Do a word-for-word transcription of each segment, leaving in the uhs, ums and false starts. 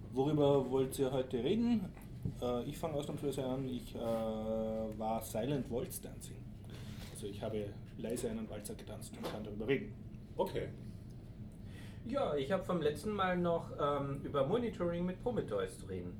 Worüber wollt ihr heute reden? Äh, ich fange ausnahmsweise an. Ich äh, war Silent Waltz Dancing. Also ich habe leise einen Walzer getanzt und kann darüber reden. Okay. Ja, ich habe vom letzten Mal noch ähm, über Monitoring mit Prometheus zu reden.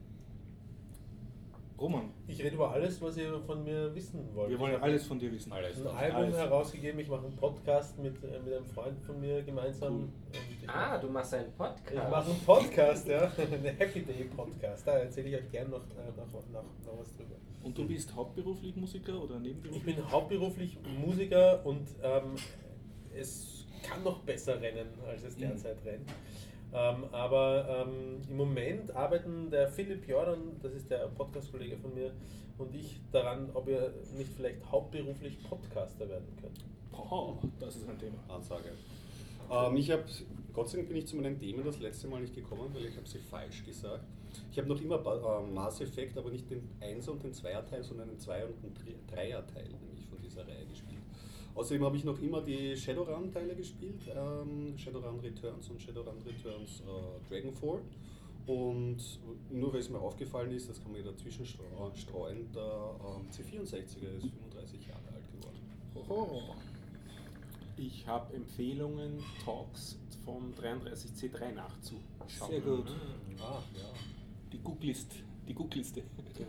Roman, Ich rede über alles, was ihr von mir wissen wollt. wir wollen Ich habe alles von dir wissen. ein Album Alles. herausgegeben, ich mache einen Podcast mit, äh, mit einem Freund von mir gemeinsam. Cool. Und ich Ah, mach- du machst einen Podcast. Ich mache einen Podcast, ja, einen Happy Day Podcast. Da erzähle ich euch gerne noch, äh, noch, noch, noch was drüber. Und du bist hauptberuflich Musiker oder Ich nebenberuflich? bin hauptberuflich Musiker und ähm, es kann noch besser rennen, als es derzeit rennt. Ähm, aber ähm, im Moment arbeiten der Philipp Jordan, das ist der Podcast-Kollege von mir, und ich daran, ob ihr nicht vielleicht hauptberuflich Podcaster werden könnt. Boah, das ist ein Thema. Ansage. Ähm, ich habe, Gott sei Dank bin ich zu meinen Themen das letzte Mal nicht gekommen, weil ich habe sie falsch gesagt. Ich habe noch immer äh, Mass Effect, aber nicht den Einser- und den Zweier-Teil, sondern den Zweier- und den Dreier-Teil nämlich von dieser Reihe gespielt. Außerdem habe ich noch immer die Shadowrun-Teile gespielt, ähm, Shadowrun Returns und Shadowrun Returns äh, Dragonfall. Und nur weil es mir aufgefallen ist, das kann man ja dazwischen streuen, der ähm, C vierundsechziger ist fünfunddreißig Jahre alt geworden. Oho. Ich habe Empfehlungen, Talks vom dreiunddreißig C drei nachzuschauen. Sehr gut. Ah, ja. Die Googlist, die Googliste.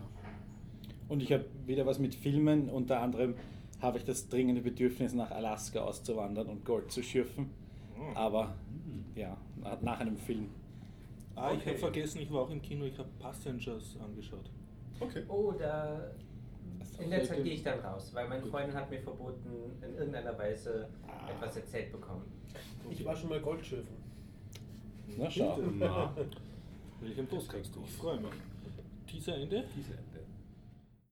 Und ich habe wieder was mit Filmen, unter anderem habe ich das dringende Bedürfnis, nach Alaska auszuwandern und Gold zu schürfen. Aber ja, nach, nach einem Film. Ah, ich Okay. habe vergessen, ich war auch im Kino, ich habe Passengers angeschaut. Okay. Oh, da. In der Zeit Okay. gehe ich dann raus, weil meine Gut. Freundin hat mir verboten, in irgendeiner Weise Ah. etwas erzählt bekommen. Ich war schon mal Goldschürfen. Na schau. Na, Welchen Post kriegst du? Ich freue mich. Dieser Ende? diese Ende.